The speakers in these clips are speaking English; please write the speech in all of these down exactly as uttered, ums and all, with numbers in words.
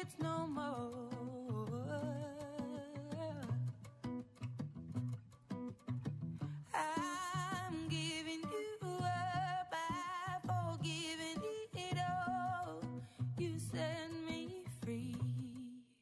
kids no more. I'm giving you up, I've forgiven it all. You set me free.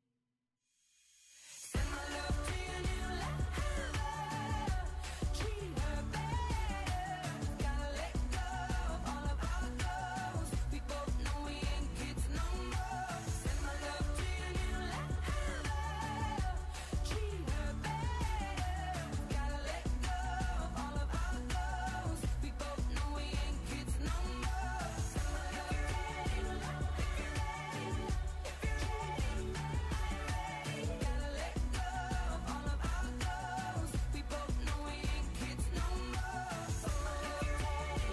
Send my love to your new lover. Treat her better. Gotta let go of all of our goals. We both know we ain't kids no more. Send my love to your new lover. Treat her better. Gotta let go of all of our goals. We both know we ain't kids no more. Send my love to your new lover. If you're ready, if you're ready, gotta let go of all of our goals. We both know we ain't kids no more. If you're ready, if you're ready,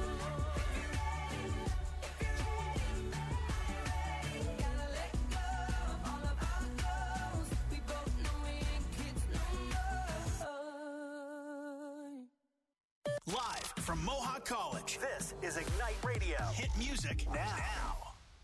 if you're ready, gotta let go of all of our goals. We both know we ain't kids no more. Live from Mohawk College, this is Ignite Radio. Hit music now.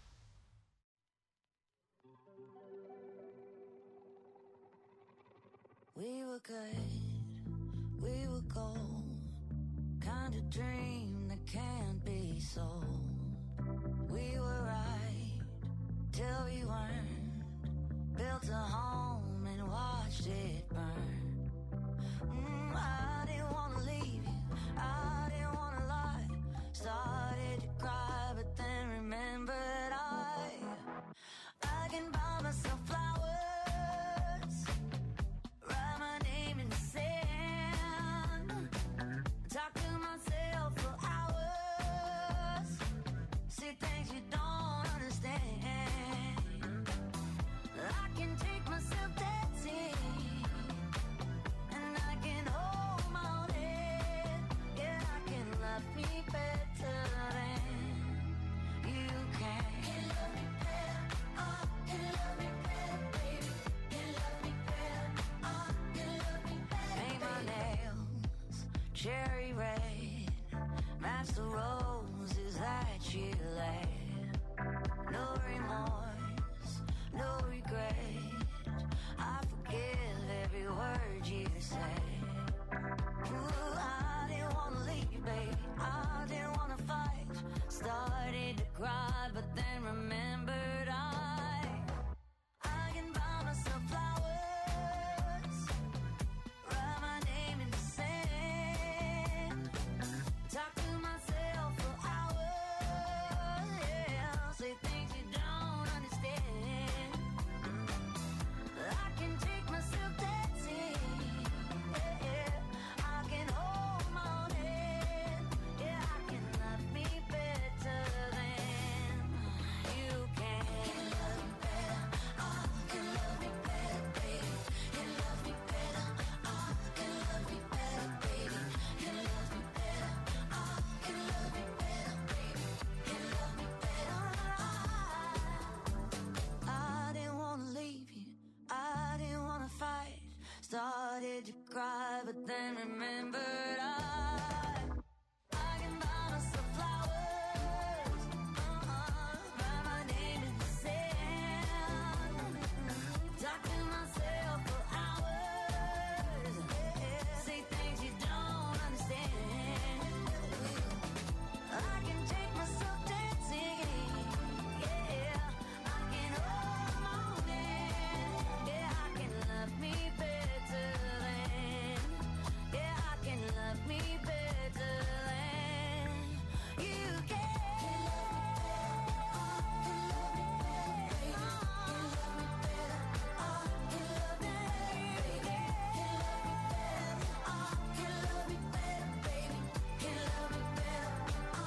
We were good, we were gold, kind of dream that can't be sold. We were right till we weren't, built a home and watched it burn. Mm, I didn't want to leave you, I didn't want to lie. Started to cry, but then remembered I, I can buy myself flowers, write my name in the sand, talk to myself for hours, see things you don't understand. I can take myself dancing, and I can hold my own head. Yeah, I can love me better than you can. Can love me better, oh, can love me better, baby. Can love me better, oh, can love me better. Paint my nails cherry red, match the roses that you laid. No remorse, no regret. I forgive every word you say. Ooh, I didn't wanna leave, baby. I didn't wanna fight. Started to cry, but then remembered I, I can buy myself flowers, write my name in the sand, talk to myself for hours, yeah, say things you don't understand. I can take myself dancing, yeah, yeah. I can hold my own head, yeah, I can love me better than you can. Can love me better, oh, can love me better, baby. Can love me better, oh, can love me better, baby. Can love me better, oh, can love me better, baby. Can love me better, oh. I didn't wanna leave you, I didn't wanna fight. Started to cry, but then remembered I, I can buy myself flowers, uh-uh, write my name in the sand, talk to myself for hours, yeah, say things you don't understand. I can take myself dancing, yeah, I can hold my own hand, yeah, I can love me better than, yeah, I can love me better than you can. Can love me better, baby. Can love me better, oh,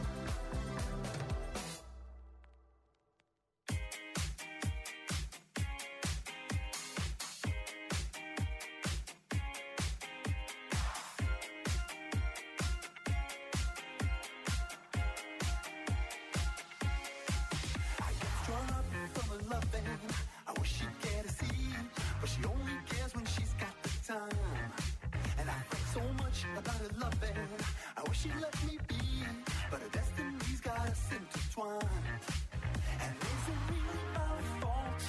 I get strung up from a loving. I wish she'd get a seat, but she only cares when she's got the time. And I think so much about her loving. I wish she'd let me be, but her destiny's got us intertwined. And is it really my fault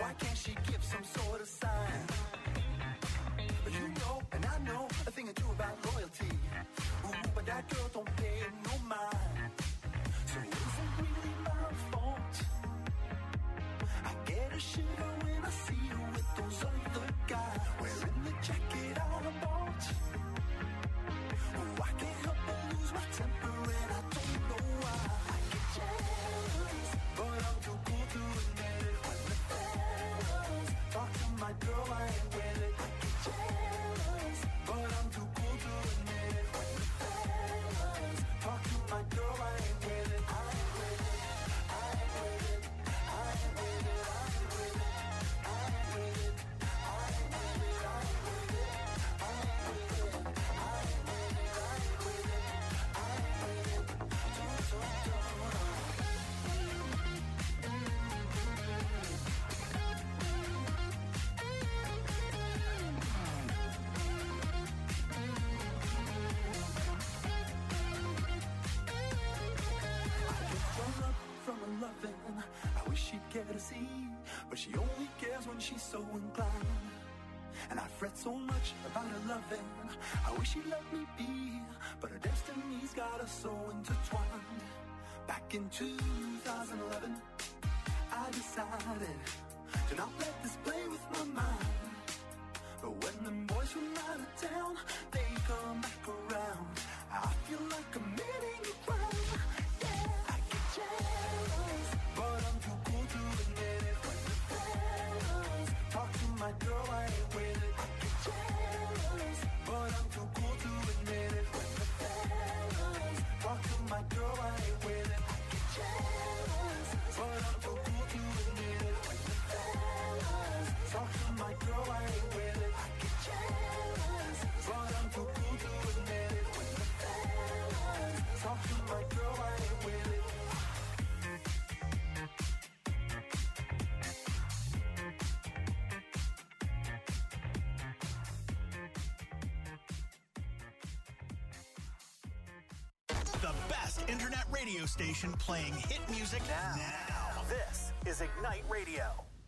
Why can't she give some sort of sign? But you know, and I know a thing or two about loyalty. Ooh, but that girl don't pay no mind. So it isn't really my fault. I get a shiver when I see you with those other guys, wearing the jacket I bought. Oh, I can't help but lose my temper and I don't know why. I get jealous, but I'm too cool to admit it. When the fellas talk to my girl, I ain't with it. I get jealous, but I'm too cool to admit it. When the fellas talk to my girl, I ain't with it. I ain't with it. I ain't with it. I ain't with it. I ain't with it. I ain't with it. I ain't with it. I ain't with it. I ain't with it. I ain't with it. I ain't with it. I ain't with it. Don't, don't, don't. From her loving, I wish she'd care to see, but she only cares when she's so inclined. And I fret so much about her loving, I wish she'd let me be, but her destiny's got us so intertwined. Back in two thousand eleven, I decided to not let this play with my mind. But when the boys from out of town, they come back around, I feel like committing a crime. Yeah, I get jealous, but I'm too cool to admit it. When the fellas talk to my girl, I ain't with it. I get jealous, but I'm too cool to admit it. When the fellas talk to my girl, I ain't with it. I get jealous, but I'm too cool to admit it. When the fellas talk to my girl, I ain't with it. I get jealous, but I'm too cool to admit it. When the fellas talk to my girl, I ain't with it. The best internet radio station playing hit music now. now. This is Ignite Radio.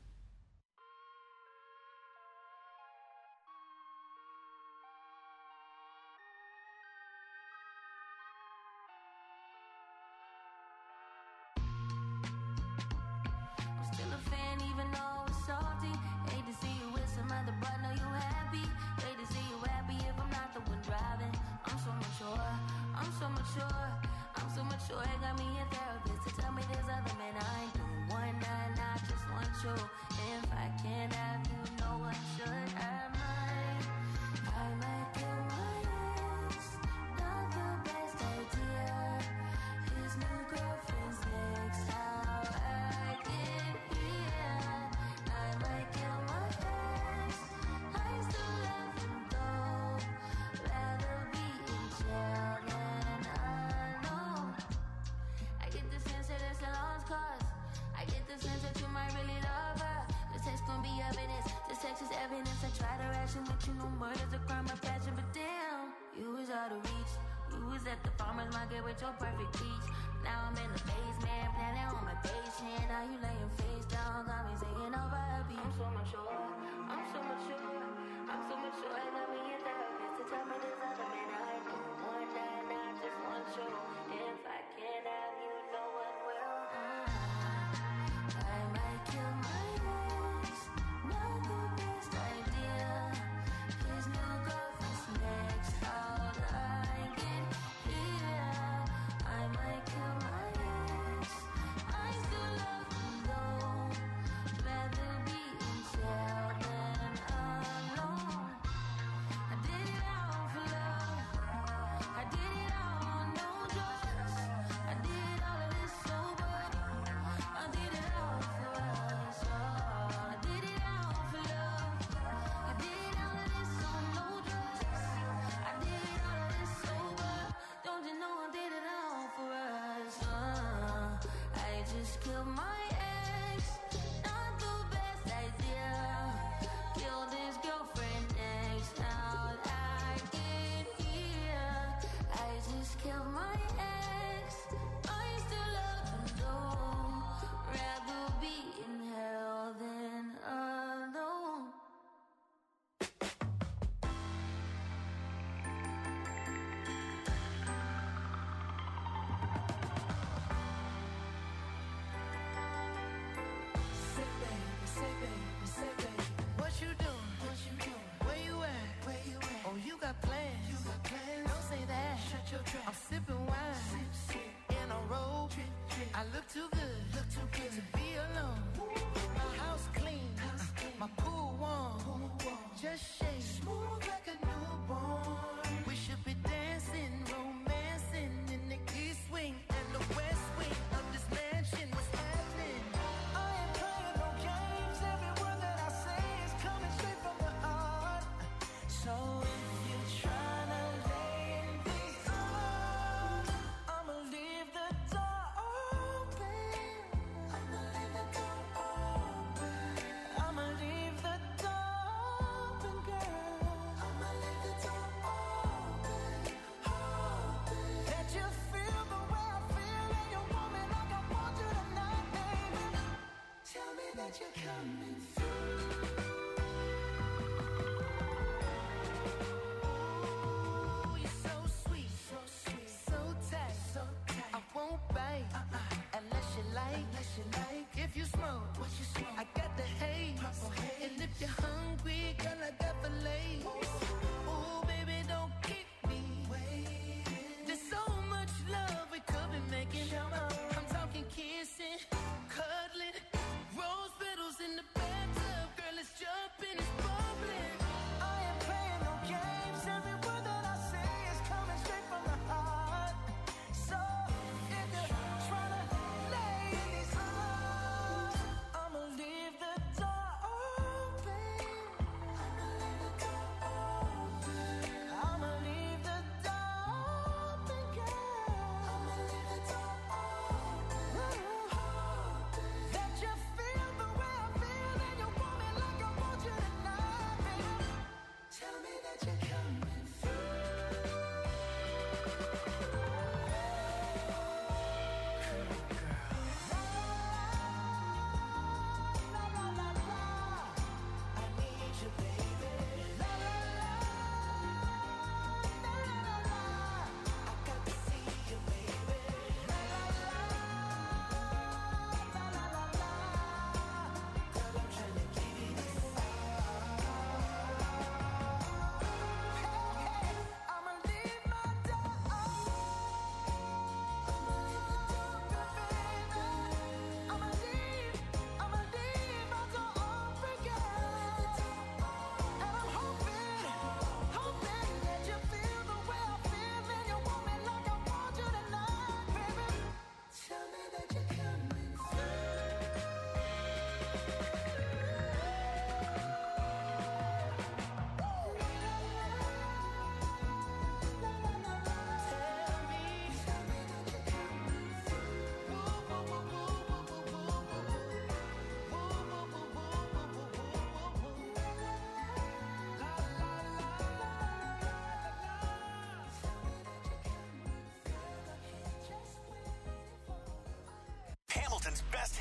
I'm still a fan even though it's salty. Hate to see you with some other, but know you happy. Hate to see you happy if I'm not the one driving. I'm so mature, I'm so mature, I'm so mature. It got me a therapist to tell me there's other men I ain't doing one night, I just want you. If I can't have you, no one should. I might, I might kill my ex. Not the best idea. His new girlfriend's next. How I get here. I might kill my ex. I still love him though. Rather be in jail than alone. I get the sense that it's a lost cause. I get the sense that you might really love her. This text gon' be evidence. This text is evidence. I try to ration with you. No murder's a crime of passion, but damn, you was out of reach. You was at the farmer's market with your perfect peach. Now I'm in the basement, planning on my patient. Now you laying face down, got me singing over a beat. I'm so mature, I'm so mature, I'm so mature. I got me a therapist to tell me there's other men I do. One night, I just want you. If I can't have you, no one will. I might kill my ex, not the best idea. His new girlfriend's next. How'd I get here? I might kill my ex. I still love him though. Rather be in jail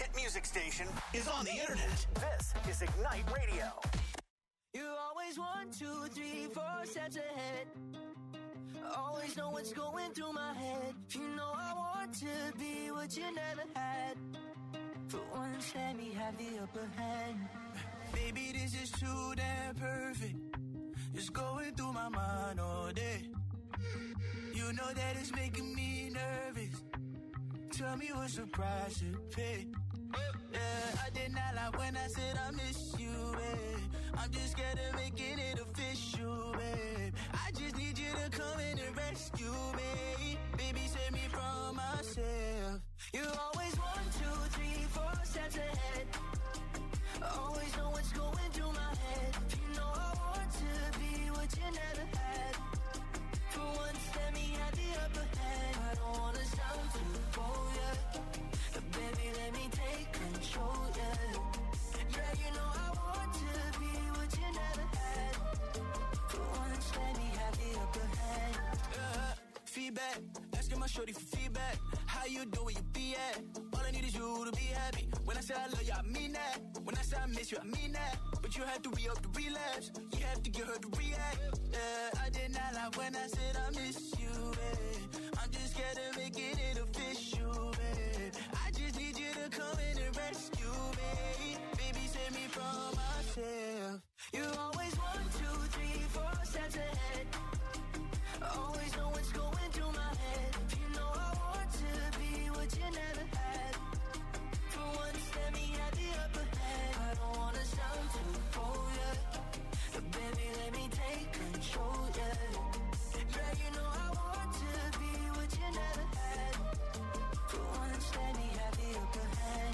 hit music station is on the internet. This is Ignite Radio. You always one, two, three, four steps ahead. Always know what's going through my head. You know I want to be what you never had. For once, let me have the upper hand. Baby, this is too damn perfect. It's going through my mind all day. You know that it's making me nervous. Tell me what's the price to pay. Yeah, I did not lie when I said I miss you, babe. I'm just scared of making it official, babe. I just need you to come in and rescue me. Baby, save me from myself. You always one, two, three, four steps ahead. Always know what's going through my head. You know I want to be what you never had. For once, let me have the upper hand. I don't wanna sound too bold, yeah. But baby, let me take control, yeah. Yeah, you know I want to be what you never had. For once, let me have the upper hand. Uh, feedback, asking my shorty for feedback. How you doing, where you be at? All I need is you to be happy. When I say I love you, I mean that. When I say I miss you, I mean that. But you have to re-up the relapse. You have to get her to react. Yeah, I did not lie when I said I miss you, babe. I'm just scared of making it official, babe. I just need you to come in and rescue me. Baby, save me from myself. You always one, two, three, four steps ahead. Always know what's going through my head. You know I want to be what you never had. For once, let me have the upper hand. I don't wanna sound too bold, yeah. But baby, let me take control, yeah. Yeah, you know I want to be what you never had. For once, let me have the upper hand.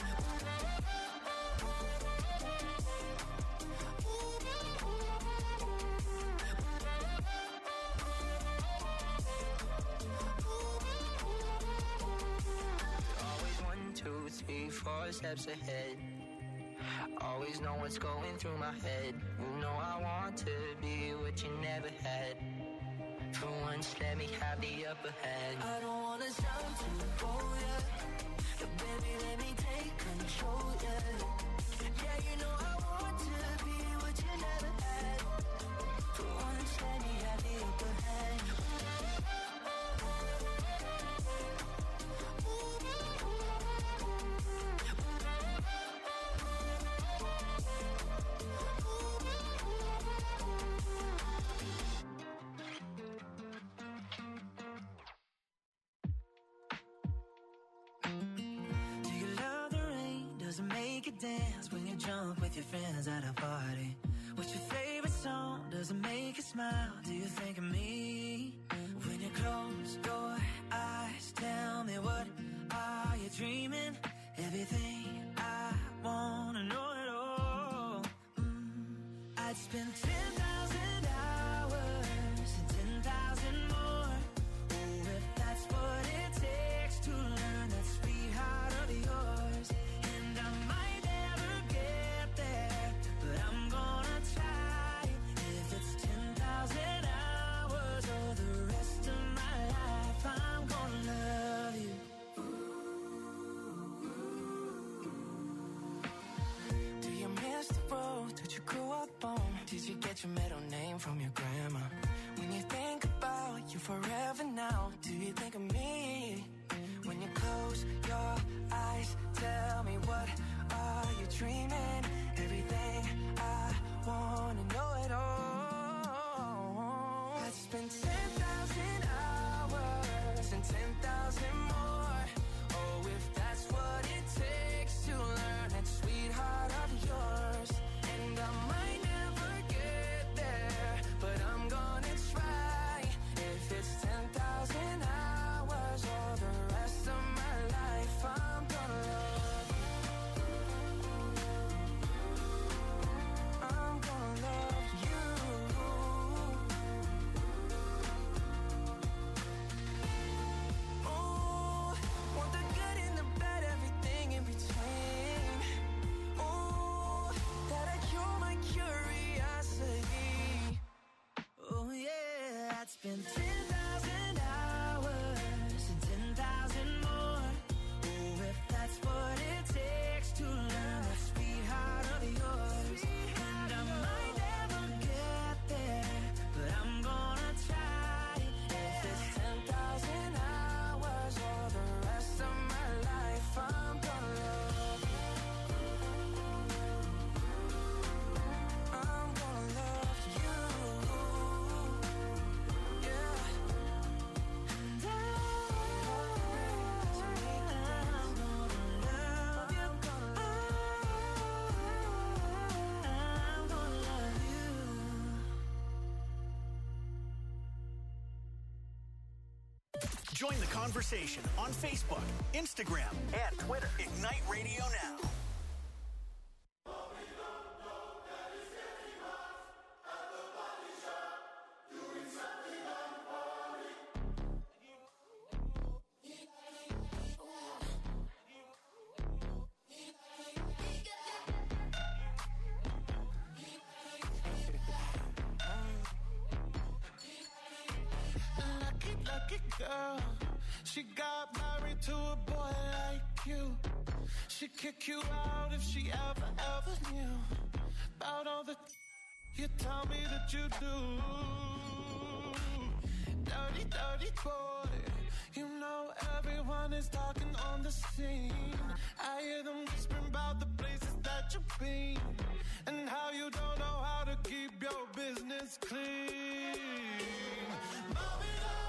Always one, two, three, four steps ahead. Always know what's going through my head. You know I want to be what you never had. For once, let me have the upper hand. I don't wanna sound too bold, yeah. But baby, let me take control, yeah. Yeah, you know I want to be what you never had. For once, let me have the upper hand. Dance when you jump with your friends at a party. What's your favorite song? Does it make you smile? Do you think of me? When you close your eyes, tell me what are you dreaming? Everything I wanna know it all. mm. I'd spend ten thousand hours and ten thousand more. Oh, if that's what it takes to learn that sweetheart of yours. And I might did you get your middle name from your grandma? When you think about you forever now, do you think of me? When you close your eyes, tell me what are you dreaming? Everything I wanna know it all. I'd spend ten thousand hours and ten thousand more. Oh, if that's what it takes to learn that sweetheart of yours. And I might never get there, but I'm gonna try. If it's ten thousand hours or the rest of my life, I'm gonna love you. I'm Join the conversation on Facebook, Instagram, and Twitter. Ignite Radio Now. Girl, she got married to a boy like you. She'd kick you out if she ever, ever knew about all the you tell me that you do. Dirty, dirty boy. You know everyone is talking on the scene. I hear them whispering about the places that you've been and how you don't know how to keep your business clean. Mommy,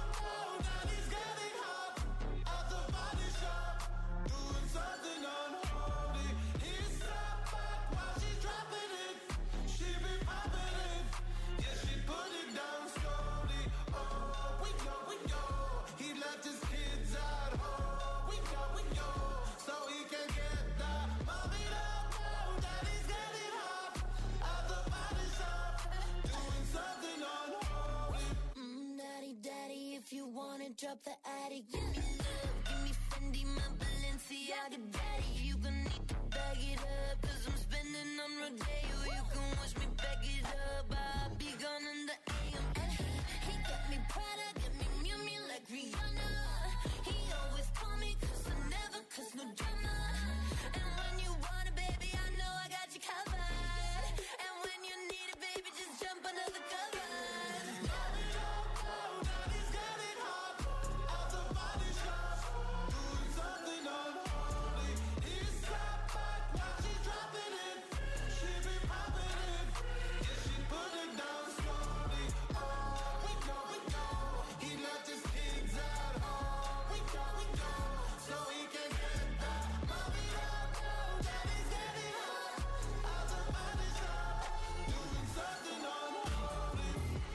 something unholy. He sat back while she's dropping it. She be popping it. Yeah, she put it down slowly. Oh, we go, we go. He left his kids at home. We go, we go. So he can get that. Mommy don't know daddy's getting hot at the body shop, doing something unholy. Mm, daddy, daddy, if you wanna drop the attic, give me love, give me Fendi, my Balenciaga daddy. You gon' need to bag it up, cause I'm spending on Rodeo. You can watch me back it up, I'll be gone in the A M. And he, he got me Prada, got me Miu Miu like Rihanna. He always call me cause I never cause no drama. And when you want it, baby, I know I got you covered. And when you need it, baby, just jump under the covers. Mommy don't know daddy's getting hot at the body shop, doing something unholy. He sat back while she's dropping it. She be popping it. Yeah, she put it down slowly. Oh, we go, we go. He left his kids at home. We go, we go. So he can get that. Mommy don't know daddy's getting hot at the body shop, doing something unholy.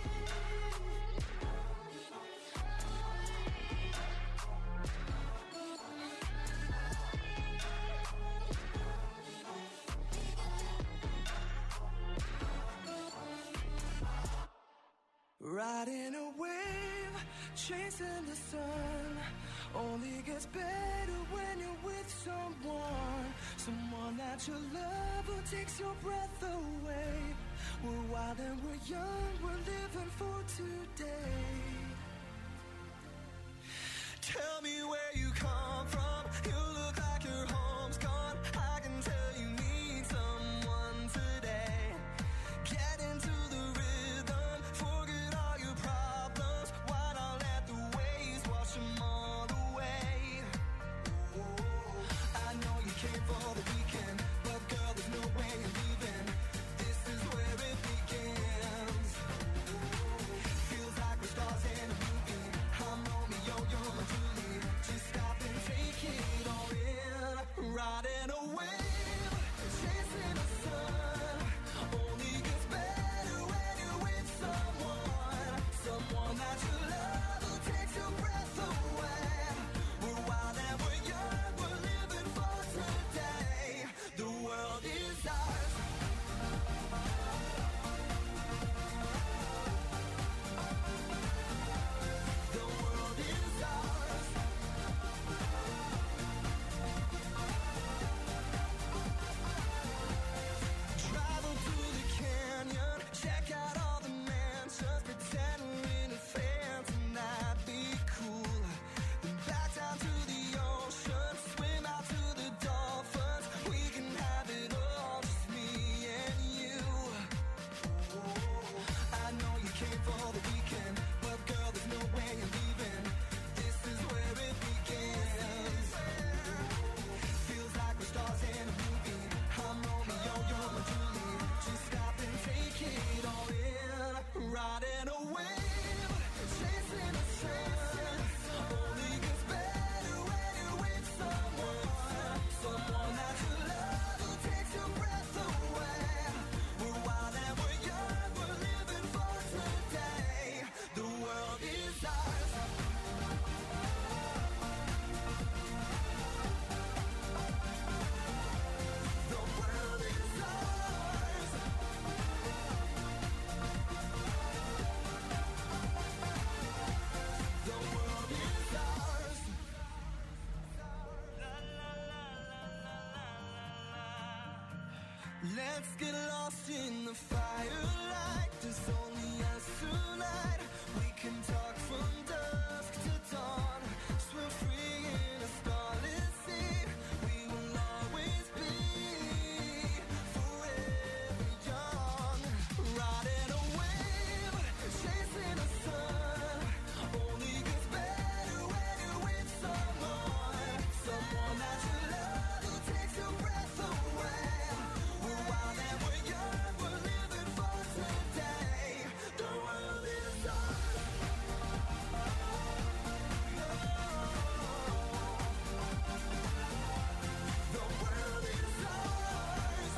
Riding a wave, chasing the sun. Only gets better when you're with someone. Someone that you love who takes your breath away. We're wild and we're young, we're living for today. Tell me where you come from. You look like your home's gone. I can tell you need someone today. Get into the rhythm, forget all your problems. Why not let the waves wash them all away? I know you came for the weekend, but girl, there's no way you're leaving. This is where it begins. Let's get lost in the firelight. There's only us tonight. We can talk from dusk to dawn. Swim free in a starlit sea. We will always be forever young. Riding a wave, chasing the sun. Only gets better when you're with someone. Someone that you love who takes your breath away. We're wild and we're young, we're living for today. The world is ours. The world is ours.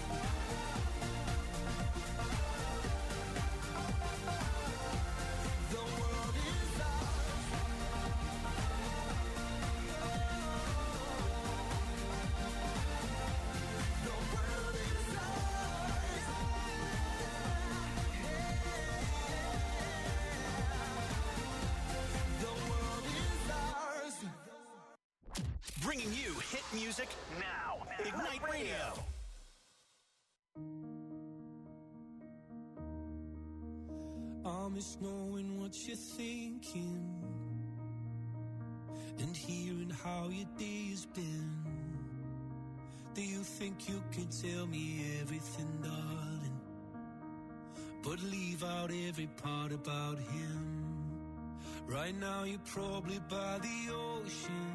The world is ours. The world is ours. The world is ours. Bringing you hit music now. Ignite Radio. I miss knowing what you're thinking and hearing how your day has been. Do you think you can tell me everything, darling, but leave out every part about him? Right now you're probably by the ocean,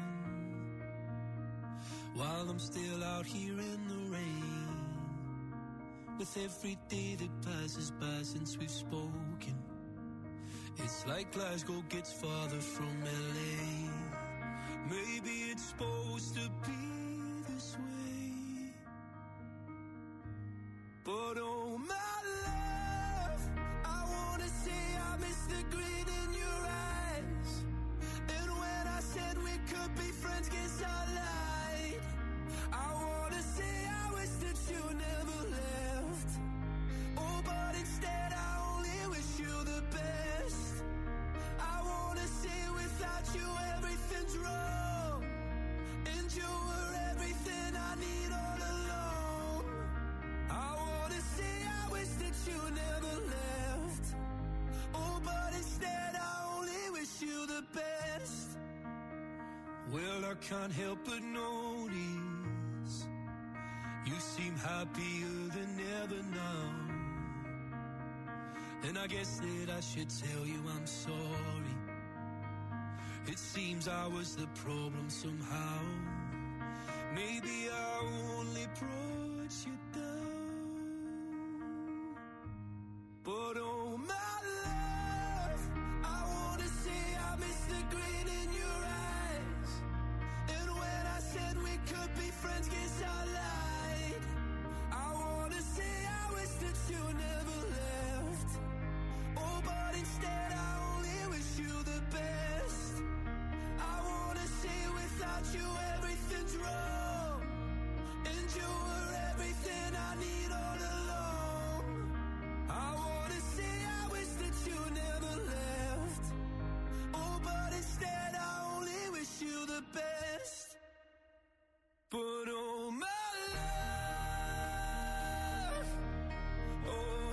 while I'm still out here in the rain. With every day that passes by since we've spoken, it's like Glasgow gets farther from L A. Maybe it's supposed to be this way, but oh my love, I wanna say I miss the grin in your eyes. And when I said we could be friends, guess I lied. I wanna say I wish that you never left. Oh, but instead I only wish you the best. I wanna say without you everything's wrong, and you were everything I need all along. I wanna say I wish that you never left. Oh, but instead I only wish you the best. Well, I can't help but notice you seem happier than ever now. And I guess that I should tell you I'm sorry. It seems I was the problem somehow. Maybe I only brought you down. But oh my love, I wanna say I miss the grin in your eyes. And when I said we could be friends, guess I lied. I wanna say I wish that you never left. Oh, but instead I only wish you the best. I wanna say without you everything's wrong, and you were everything I need all along. I wanna say I wish that you never left. Oh, but instead I only wish you the best. But oh my love, oh,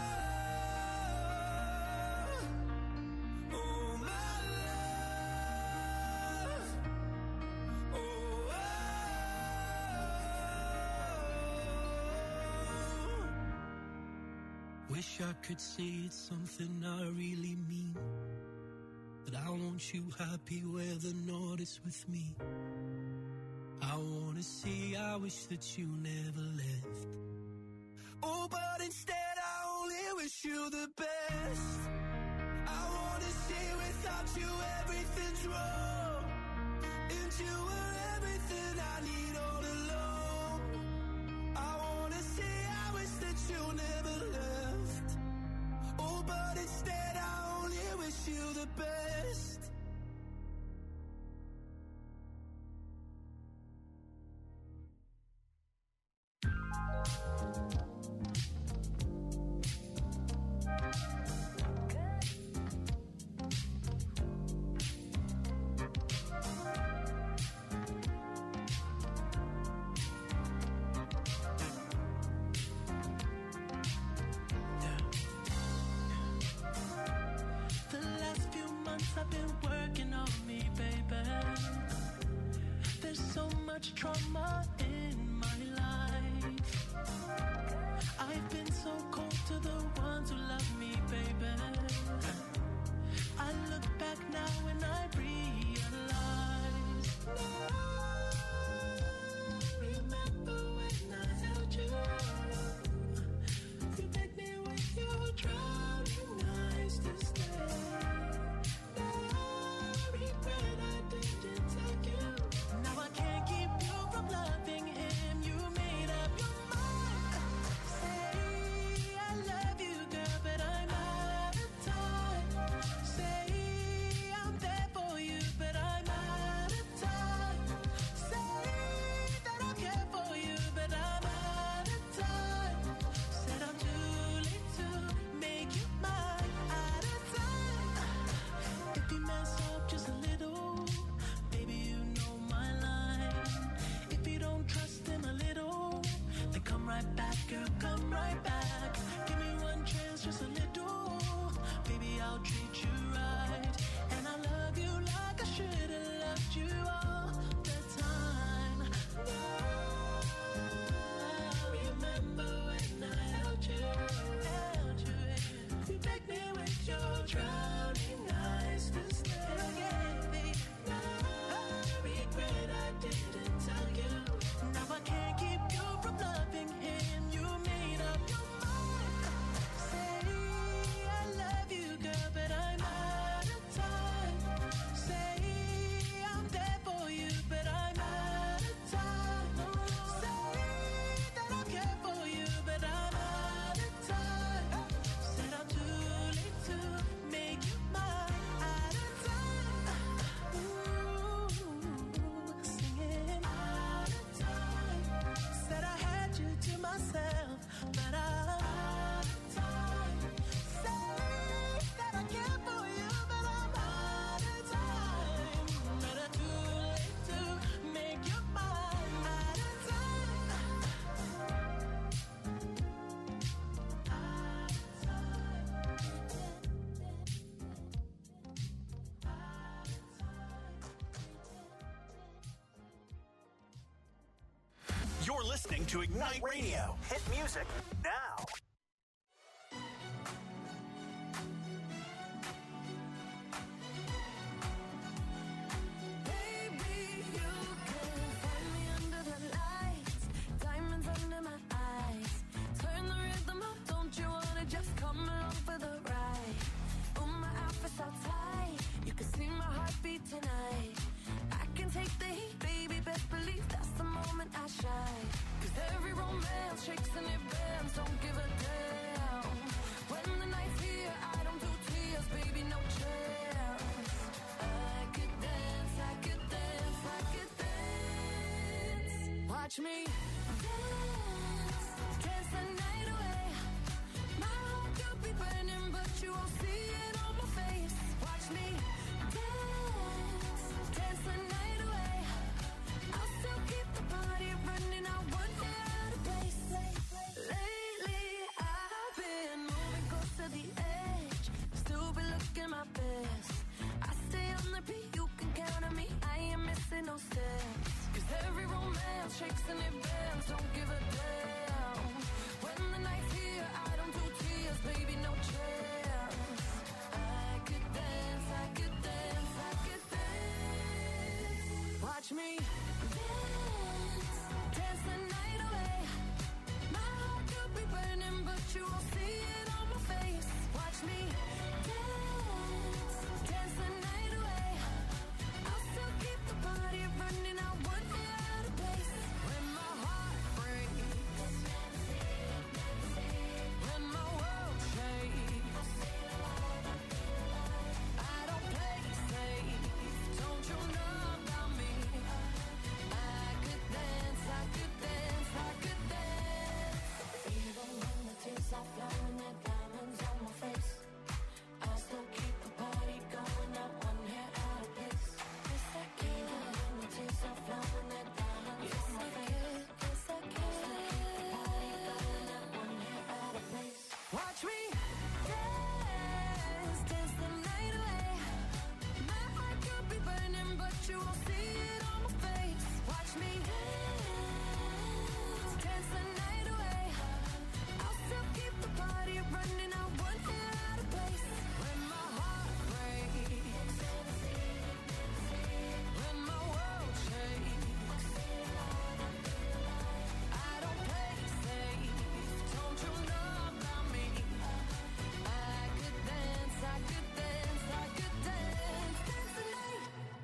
oh, oh my love, oh, oh. Wish I could say it's something I really mean, that I want you happy where the north is with me. I wanna say I wish that you never left. Oh, but instead I only wish you the best. I wanna say without you everything's wrong, and you were everything I need all along. I wanna say I wish that you never left. Oh, but instead I only wish you the best. so much trauma in my life. I've been so cold to the ones who love me, baby. I look back now and I realize. Remember when I held you? You begged me with your drowning eyes to stay. Now I regret I didn't take you. Now I can't keep you from loving him. You made up your mind. Say I love you, girl, but I'm out of time. Say I'm there for you, but I'm out of time. Say that I care for you, but I'm out of time. Said I'm too late to make you mine. Out of time. If you mess up just a little, baby, you know my line. If you don't trust him a little, then come right back, girl, come right back. Give me one chance, just a little. Baby, I'll treat you right. And I love you like I should have loved you all the time. Now, remember when I held you, held you. You begged me with your drowning eyes to stay. Now I regret I didn't tell you. Now I can't keep you from loving him. You made up your mind. Say I love you, girl, but I'm out of time. Say I'm there for you, but I'm out of time. Say that I care for you, but I'm out of time. Said I'm too late to make you mine. Out of time. Ooh, singing out of time. Said I had you to myself, but I'm out of time. Say that I care for you, but I'm out of time. But I'm too late to make you mine. Out of time. You're listening to Ignite Radio. Hit music now. Baby, you can find me under the lights, diamonds under my eyes. Turn the rhythm up, don't you wanna just come along for the ride? Oh, my outfit's all tight, you can see my heartbeat tonight. I can take the heat, baby, best believe that's the moment I shine. 'Cause every romance shakes and it bends, don't give a damn. When the night's here, I don't do tears, baby, no chance. I could dance, I could dance, I could dance. Watch me dance, dance the night away. My heart could be burning, but you won't see it on my face. Watch me dance, dance the night away. I'll still keep the party running, I won't get out of place. Lately, I've been moving close to the edge, still be looking my best. I stay on the beat, you can count on me, I ain't missing no steps. 'Cause every romance shakes and it bends, don't give a damn. When the night's here, I don't do tears, baby, no chance. I could dance, I could dance, I could dance. Watch me dance, dance the night away. My heart could be burning, but you won't see it on my face. Watch me dance, dance the night away. I'll still keep the party running, I won't get out of place. When my heart breaks, when my world shakes, I don't play safe, don't you know about me? I could dance, I could dance, I could dance. Even when the tears are flowing, there diamonds on my face, I still keep the party going, not one hair out of place. Yes, I can. Even when the tears are flowing, there diamonds on my face, yes, I can. Still keep the party going, not one hair out of place. Watch me dance, dance the night away. My heart could be burning, but you won't see it on my face. Watch touch me. Let's dance the night away. I'll still keep the party running. I won't feel out of place. When my heart breaks, when my world shakes, I don't play safe. Don't you know about me? I could dance, I could dance, I could dance, dance the night.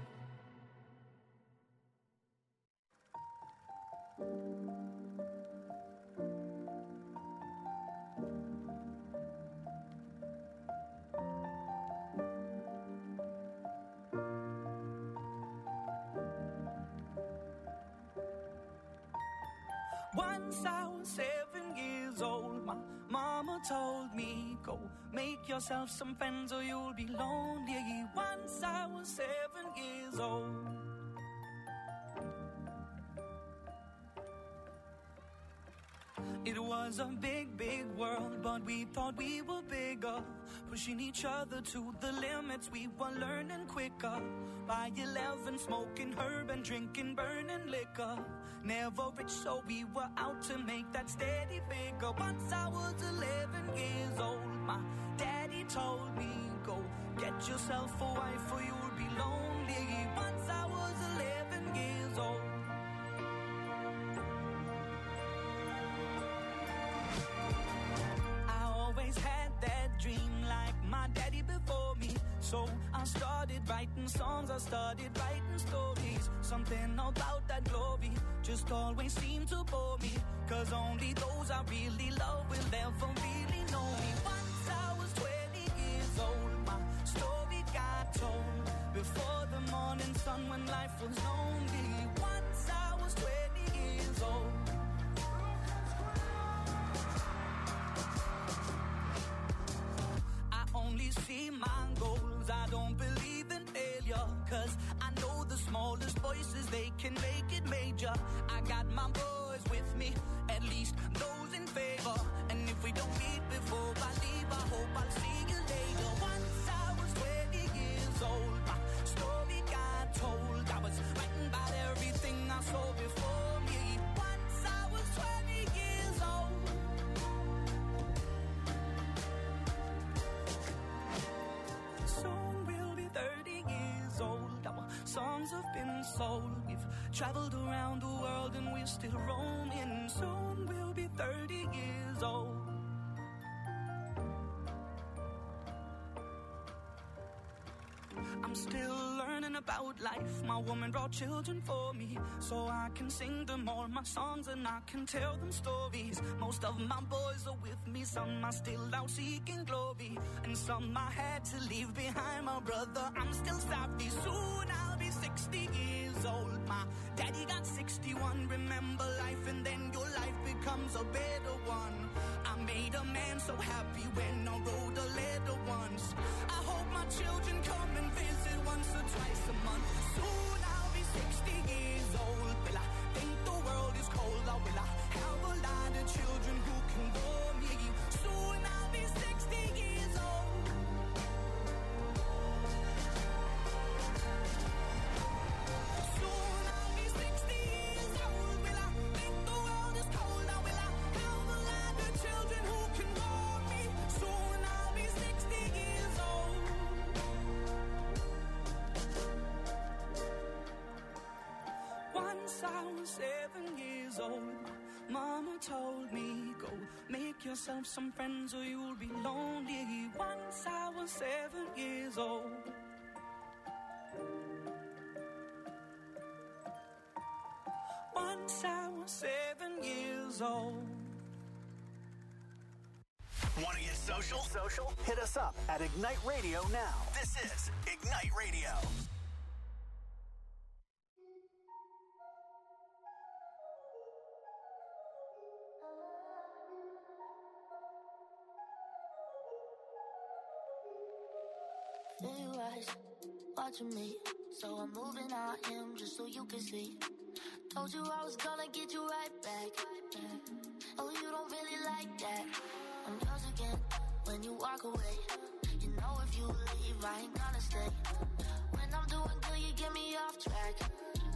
Once I was seven years old, my mama told me, go make yourself some friends or you'll be lonely. Once I was seven years old. It was a big, big world, but we thought we were bigger. Pushing each other to the limits, we were learning quicker. By eleven, smoking herb and drinking burning liquor. Never rich, so we were out to make that steady figure. Once I was eleven years old, my daddy told me, go get yourself a wife or you'll be lonely. Once I was eleven years old. Had that dream like my daddy before me. So I started writing songs, I started writing stories. Something about that glory just always seemed to bore me. Cause only those I really love will ever really know me. Once I was twenty years old, my story got told. Before the morning sun when life was lonely. Once I was twenty years old. Only see my goals, I don't believe in failure. Cause I know the smallest voices, they can make it major. I got my boys with me, at least those in favor. And if we don't meet before I leave, I hope I'll see you later. Once I was twenty years old, my story got told. I was writing about everything I saw before me. Once I was twenty years old. Soon we'll be thirty years old. Our songs have been sold. We've traveled around the world and we're still roaming. Soon we'll be thirty years old. I'm still learning about life. My woman brought children for me, so I can sing them all my songs and I can tell them stories. Most of my boys are with me, some are still out seeking glory, and some I had to leave behind. My brother, I'm still sorry. Soon I'll be sixty years old. My daddy got sixty-one. Remember life and then your life becomes a better one. I made a man so happy when I wrote a letter once. I hope my children come and visit once or twice a month. Soon I'll be sixty years old. Will I think the world is cold, or will I have a lot of children who can bore me? Soon I'll be sixty years old. Soon I'll be sixty years old. Will I think the world is cold, or will I have a lot of children who can bore me? Soon I'll be sixty years old. Once I was seven years old, mama told me, go make yourself some friends or you'll be lonely. Once I was seven years old. Once I was seven years old. Want to get social? Social? Hit us up at Ignite Radio now. This is Ignite Radio. Feel your eyes watching me, so I'm moving out him just so you can see. Told you I was gonna get you right back. Oh, you don't really like that. I'm yours again when you walk away. You know if you leave, I ain't gonna stay. When I'm doing good, you get me off track.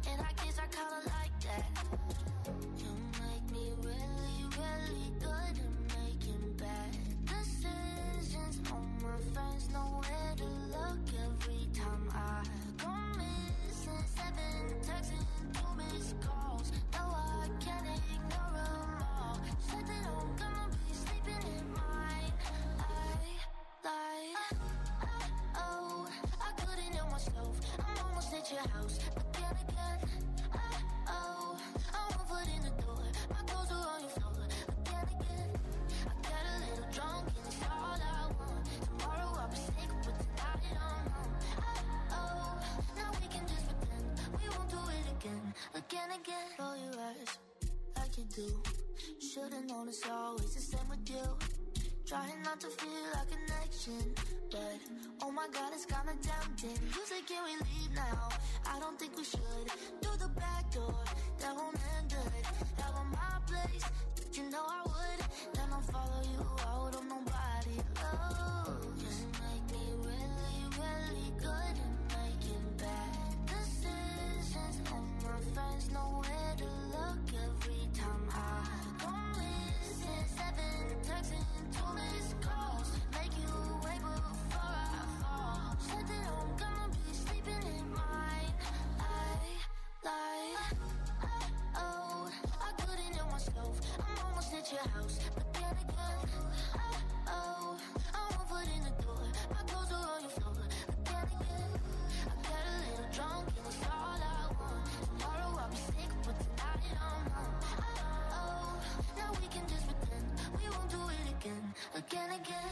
and I guess I kinda like that. You make me really, really good at making bad decisions. All my friends know where to look every time I go missing. Seven texts and two missed calls. No, I can't ignore them all. Said that I'm gonna be sleeping in mine. I lied. Oh, I couldn't help myself. I'm almost at your house, but then again, oh, I'm one foot in the door. My clothes are on your floor, but then again, I got a little drunk and it's all I want. Tomorrow I'll be sick, but tonight I'm home. Oh, now we can just pretend we won't do it again, again, again. Roll your eyes like you do. Should've known it's always the same with you. Trying not to feel a connection, but oh my god, it's kinda tempting. You say, can we leave now? I don't think we should. Through the back door, that won't end good. That was my place, you know I would. Then I'll follow you out of nobody. Oh, just make me really, really good at making bad decisions. All my friends know where to look every time I go missing. Seven texts and two missed calls. Make you wait before I fall. Said that I'm gonna be sleeping in mine. I lied. Oh, I couldn't help myself. I'm almost at your house, but then again, oh, I'm one foot in the door. My clothes are on your floor, but then again, I got a little drunk and it's all I want. Tomorrow I'll be sick, but tonight I'm home. Oh, now we can just pretend we won't do it again, again, again.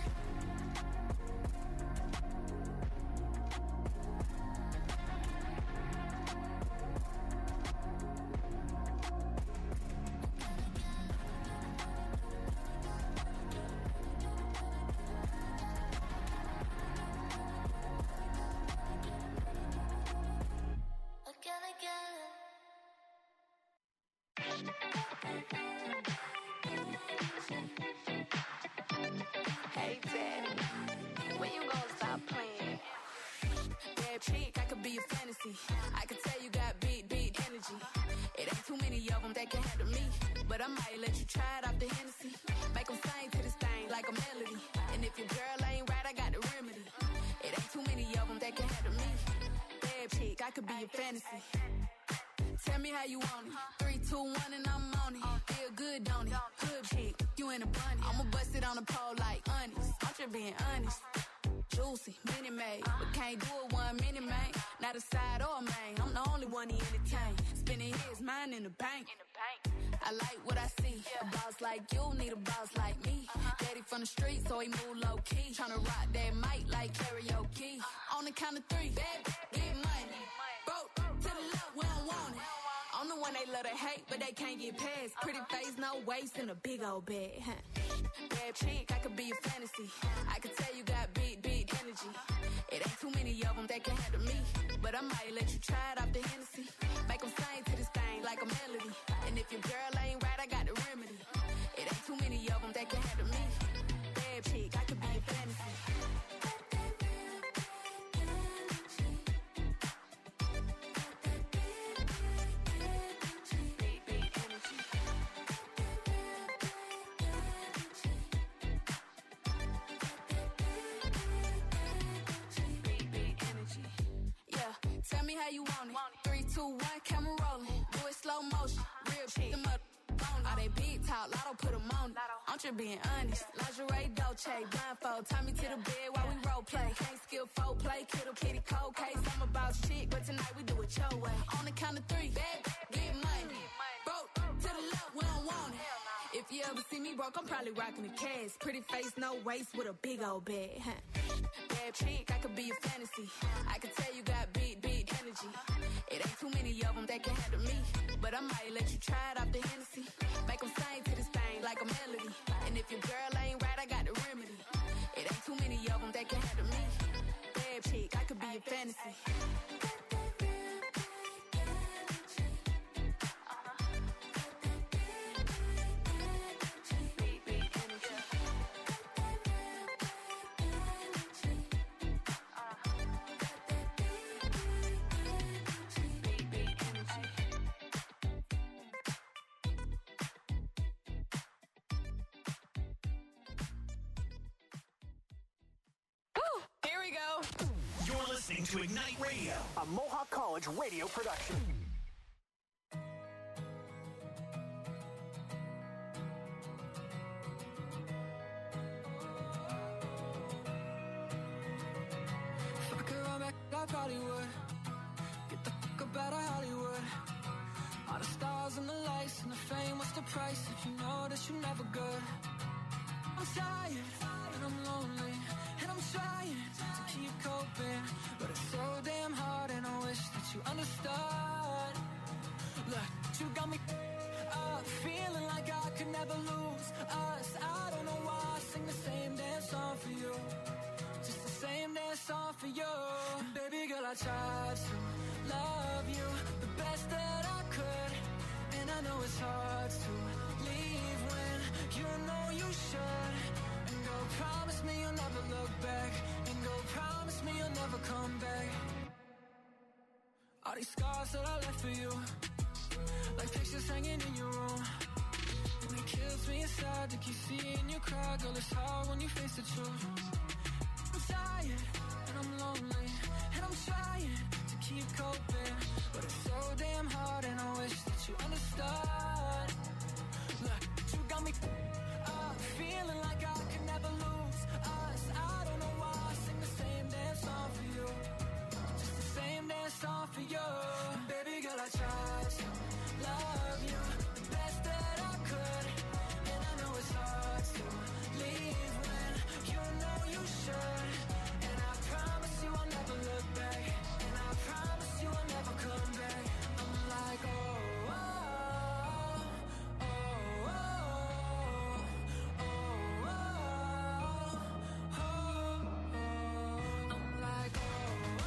Again, again. Hey, Daddy, when you gonna stop playing? Bad chick, I could be a fantasy. I could tell you got big, big energy. It ain't too many of them that can handle me, but I might let you try it off the Hennessy. Make them sing to this thing like a melody. And if your girl ain't right, I got the remedy. It ain't too many of them that can handle me. Bad chick, I could be a fantasy. Tell me how you want it. Three, two, one, and I'm on it. Feel good, don't it? Hood chick, you in a bunny. I'ma bust it on the pole like honest. I'm just being honest. Juicy, mini made, but can't do it one minute, man. Not a side or a main. I'm the only one he entertain. Spending his mind in the bank. I like what I see. A boss like you need a boss like me. Daddy from the street, so he move low key. Tryna rock that mic like karaoke. On the count of three, baby, get money. Broke to the left, we don't want it. I'm the one they love to hate, but they can't get past. Pretty face, no waist, and a big old bag. Huh? Bad chick, I could be a fantasy. I could tell you got big, big energy. It ain't too many of them that can handle me, but I might let you try it off the Hennessy. Make them sing to this thing like a melody. And if your girl ain't right, I got the remedy. It ain't too many of them that can handle me. Bad chick, I could be a fantasy. Tell me how you want it. Three, two, one, camera rolling. Do it slow motion. Real shit. Them up on all they big talk. Lotto put them on it. I'm just being honest. Lingerie, Dolce, blindfold. Tie me to the bed while we role play. Can't skill folk play. Kittle kitty cold case. I'm about shit, but tonight we do it your way. On the count of three, bad, get money. Broke to the left, we don't want it. If you ever see me broke, I'm probably rocking the cash. Pretty face, no waist, with a big old bag. Huh? Bad chick, I could be a fantasy. I could tell you got big, big energy. It ain't too many of them that can handle me, but I might let you try it off the Hennessy. Make them sing to this thing like a melody. And if your girl ain't right, I got the remedy. It ain't too many of them that can handle me. Bad chick, I could be a fantasy. You're listening to Ignite Radio, a Mohawk College radio production. If I could run back, I probably would. Get the fuck up out of Hollywood. All the stars and the lights and the fame, what's the price if you know that you're never good? I'm tired and I'm lonely and I'm trying to keep coping, but it's so damn hard and I wish that you understood. Look, you got me up, feeling like I could never lose us. I don't know why I sing the same damn song for you, just the same damn song for you. And baby girl, I tried to love you the best that I could, and I know it's hard to leave when you know you should. And go promise me you'll never look back, and go promise me you'll never come back. All these scars that I left for you, like pictures hanging in your room, and it kills me inside to keep seeing you cry. Girl, it's hard when you face the truth. I'm tired and I'm lonely and I'm trying to keep coping, but it's so damn hard and I wish that you understood. Look, you got me up, feeling like I could never lose us. I don't know why I sing the same damn song for you, just the same damn song for you. And baby girl, I tried to love you the best that I could, and I know it's hard to leave when you know you should. And I promise you I'll never look back, and I promise you I'll never come back. I'm like, oh, oh, oh, oh, oh, oh, oh, oh. I'm like, oh,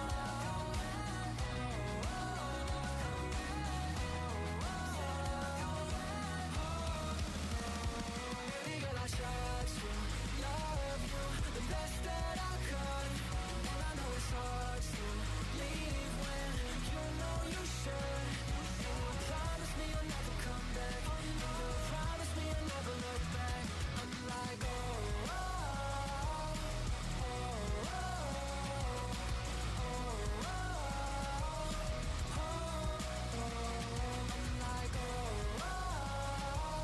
baby girl, I tried to love you the best that I could, and I know it's hard to leave when you know you should. And you promise me you'll never come back, and you promise me you'll never look back. I'm like, oh, oh, oh, oh, oh, oh, oh, oh. I'm like, oh, oh,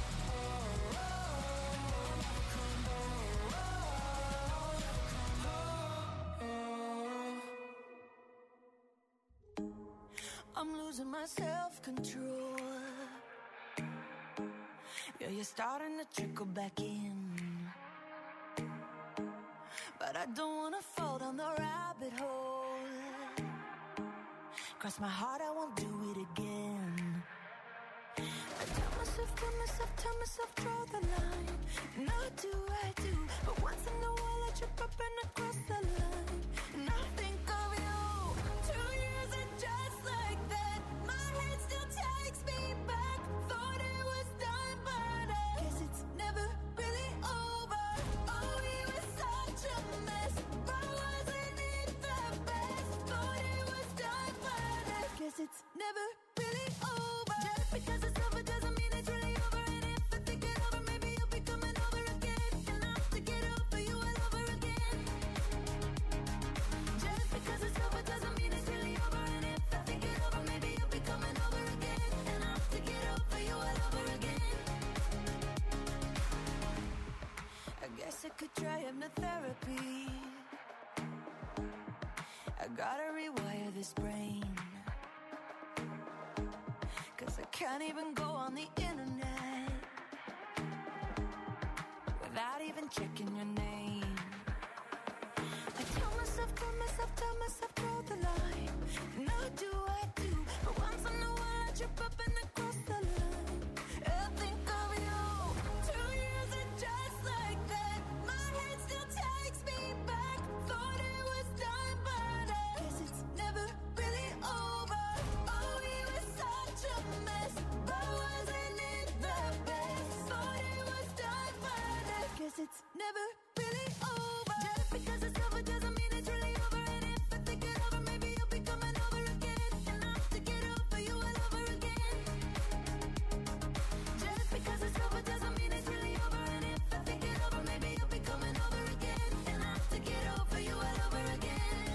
I'm losing my self-control. Yeah, you're starting to trickle back in, but I don't wanna fall down the rabbit hole. Cross my heart, I won't do it again. I tell myself, tell myself, tell myself, draw the line. And I do, I do, but once in a while I trip up and I cross the line. And I think of you. Two years and just like that, my head still takes me back. Thought it was done, but I guess it's never really over. Oh, we were such a mess, but wasn't it the best? Thought it was done, but I guess it's never really over. Just because it's over doesn't mean it's really over. And if I think it over, maybe you'll be coming over again. And I have to get over you all over again. Just because it's over doesn't mean it's really over. And if I think it over, maybe you'll be coming over again. And I have to get over you all over again. I guess I could try hypnotherapy. I gotta rewire this brain, 'cause I can't even go on the internet without even checking your name. I tell myself, tell myself, tell myself, draw the line. And I do, I do, but once in a while I trip up and I cross the line. I think of you. Two years and just like that, my head still takes me back. Thought it was done, but I guess it's never really over. Oh, we were such a mess, but wasn't it the best? Thought it was done, but I guess it's never really over. Just because it's over doesn't mean it's really over. And if I think it over, maybe you'll be coming over again. And I have to get over you all over again. Just because it's over doesn't mean it's really over. And if I think it over, maybe you'll be coming over again. And I have to get over you all over again.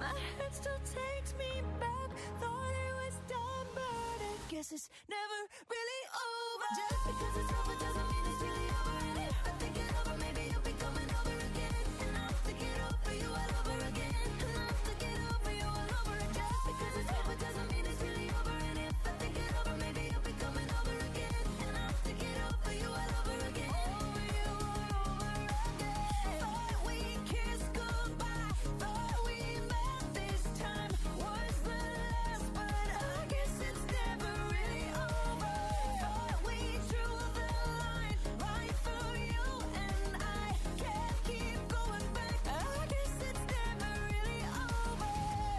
My head still takes me back. Thought it was done, but I guess it's never really over. Just because it's over doesn't mean it's really over. And if I think it over, maybe you'll be coming over again. And I'll have to get over you all over again. And I'll have to get over you all over again. Just because it's over doesn't mean it's really over. And if I think it over, maybe you'll be coming over again. And I'll have to get over you all over again. Over you all over again. Thought we kissed goodbye. Thought we met this time was the last, but I guess it's never really over. Thought we drew the line right through you and I. Can't keep going back. I guess it's never really over.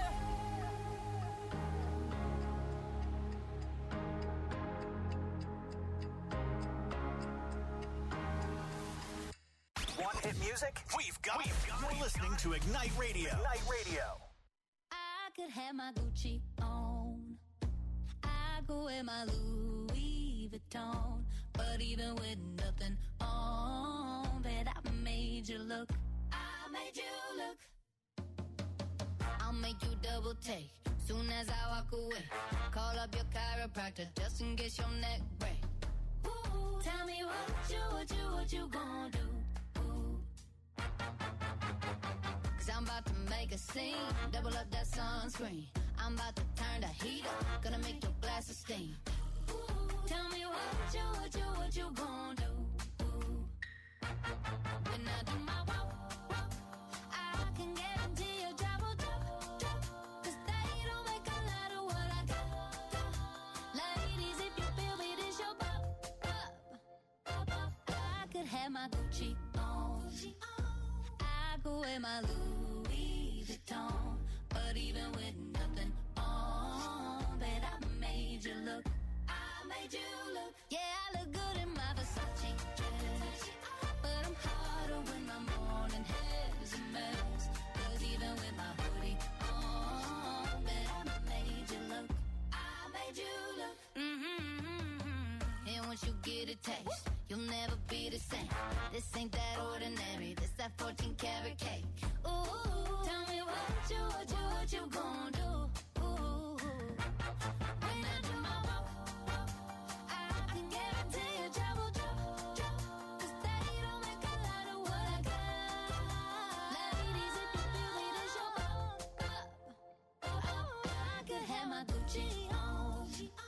Want hit music? We've got it. You're listening to Ignite Radio. Ignite Radio. I could have my Gucci on. I could wear my Louis Vuitton. But even with nothing on, bet I made you look. I made you look. I'll make you double take soon as I walk away. Call up your chiropractor just in case your neck break. Ooh, tell me what you, what you, what you gonna do? Ooh. Cause I'm about to make a scene. Double up that sunscreen. I'm about to turn the heat up. Gonna make your glasses steam. Ooh, tell me what you, what you, what you gonna do? Ooh. When I do my walk, walk, I can guarantee your job will drop, drop. Cause they don't make a lot of what I got, got. Ladies, if you feel me, this your pop, pop, pop, pop. I could have my Gucci on. I could wear my Louis Vuitton. But even with nothing on, bet I made you look. I made you look. Yeah, I look good in my Versace dress. But I'm hotter when my morning hair's a mess. Cause even with my hoodie on, bet I made you look. I made you look. Mm-hmm. And once you get a taste, you'll never be the same. This ain't that ordinary. This that fourteen karat cake. Ooh, tell me what you, what you, what you gonna do? Ooh, when I do my walk, walk, I can guarantee your job will drop, drop. Cause they don't make a lot of what I got. Ladies, if you feel me, this your pop, pop, pop. I could have my Gucci on.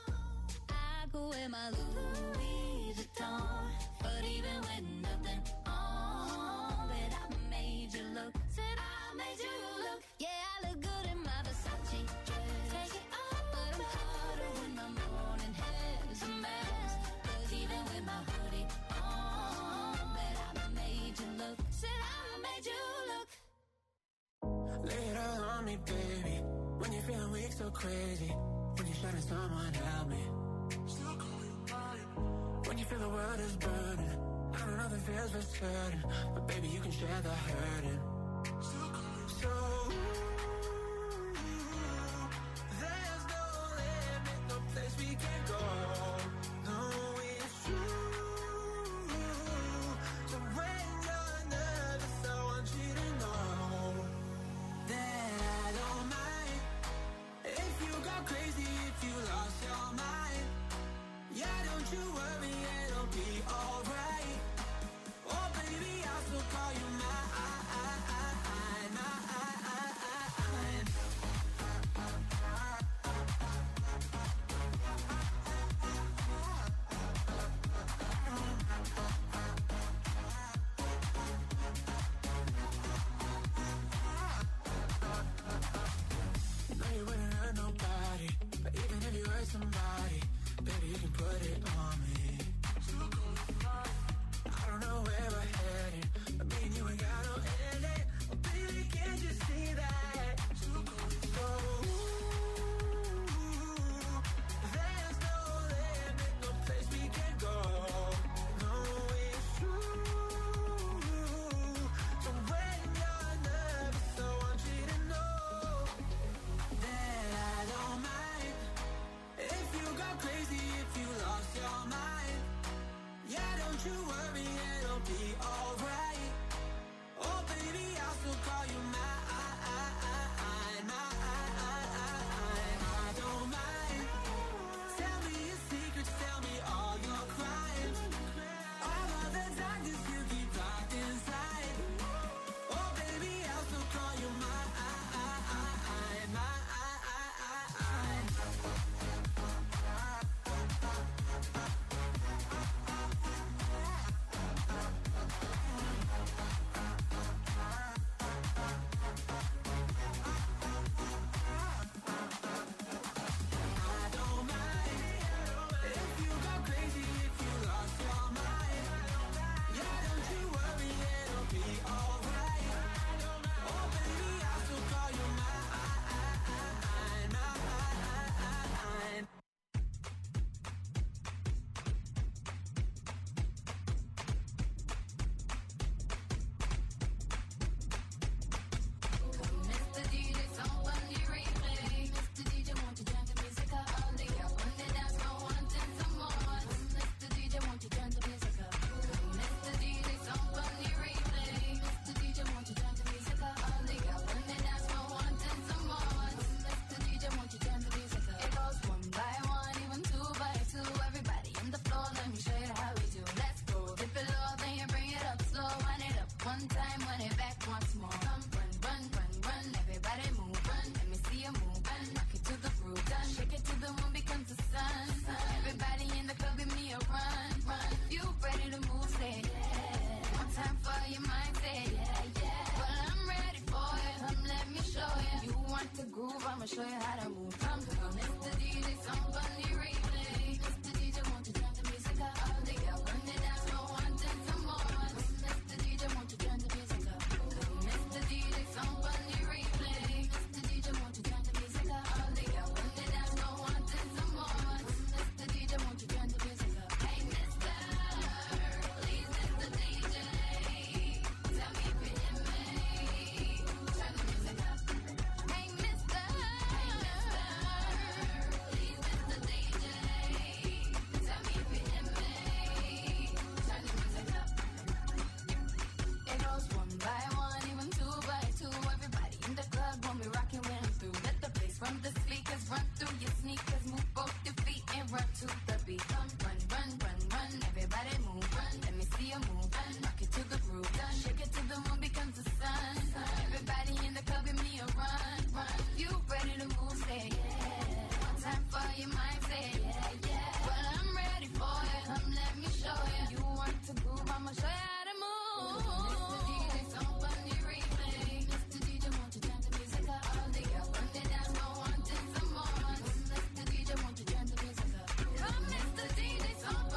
I could wear my Louis Vuitton. But even with nothing on, bet I made you look. Said I made you look. Yeah, I look good in my Versace dress. Take it off, but I'm hotter when my morning hair's a mess. Cause even with my hoodie on, bet I made you look. Said I made you look. Lay it all on me, baby. When you're feeling weak, so crazy. When you're shutting someone, help me. Still calling mine. When you feel the world is burning. I don't know the feels for certain. But baby, you can share the hurting. Still calling. So, there's no limit, no place we can go. No, it's true. So when you're nervous, I want you to know that I don't mind if you go crazy, if you lost your mind. Yeah, don't you worry, it'll be alright. Oh baby, I'll still call you mine. You know you wouldn't hurt nobody, but even if you hurt somebody, baby, you can put it on me. I don't know where we're headed, but me and you ain't got no ending. Oh, baby, can't you see that? So, there's no limit, no place we can go. No, it's true. So when you're nervous, I want you to know that I don't mind if you go crazy, if you lost your mind. Yeah, don't you worry, it'll be alright. Oh baby, I'll still call you mine, mine. One time, run it back once more. Run, run, run, run, run. Everybody move, run. Let me see you move, run. Rock it to the groove, done. Shake it till the moon becomes the sun. Everybody in the club, give me a run, run. You ready to move, say yeah. One time for your mind, say yeah, yeah. Well, I'm ready for it. Come, let me show you. You want the groove, I'ma show you how to move.